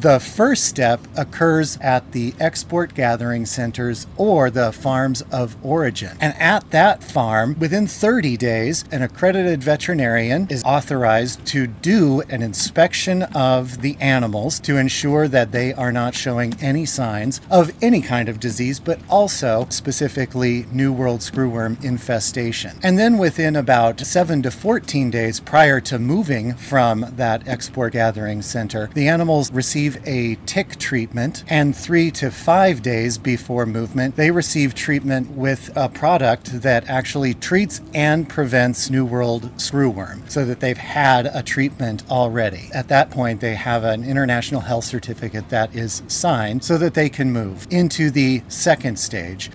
The first step occurs at the export gathering centers or the farms of origin. And at that farm, within 30 days, an accredited veterinarian is authorized to do an inspection of the animals to ensure that they are not showing any signs of any kind of disease, but also specifically New World screwworm infestation. And then within about 7 to 14 days prior to moving from that export gathering center, the animals receive a tick treatment, and 3 to 5 days before movement, they receive treatment with a product that actually treats and prevents New World screwworm, so that they've had a treatment already. At that point, they have an international health certificate that is signed so that they can move into the second stage,